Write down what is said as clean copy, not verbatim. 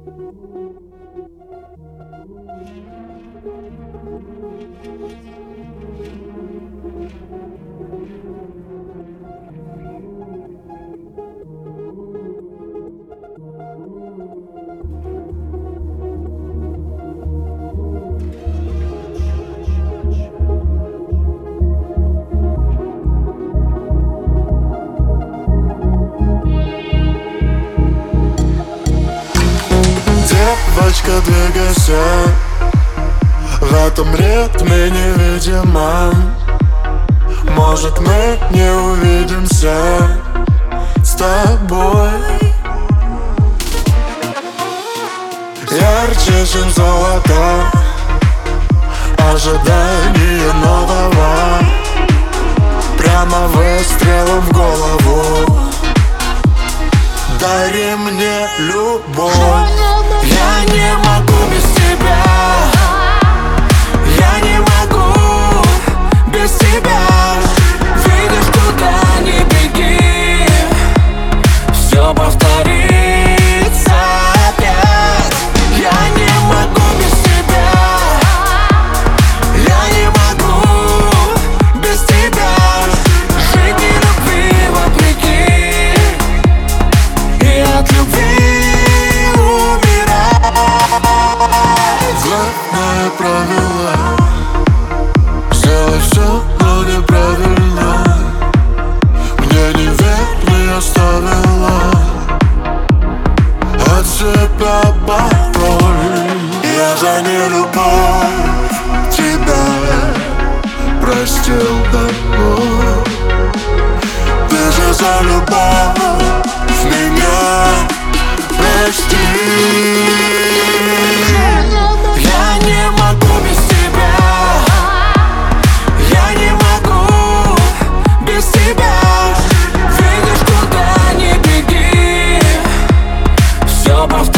Девочка, двигайся, в этом ритме невидимом. Может, мы не увидимся с тобой. Ярче, чем золото, ожидание нового. Прямо выстрелом в голову. Дари мне любовь. Я не могу без тебя. Я не могу без тебя. Видишь, куда не беги, все повторится опять. Я не могу без тебя. Я не могу без тебя. Жить не любви вопреки, и от любви умирать. Главное правило: сделай все, но неправильно. Мне неверный оставила от себя пароль. Я за нелюбовь тебя простил давно. Ты же за любовь меня прости. Я не могу без тебя. Я не могу без тебя. Видишь, куда не беги, все повторится.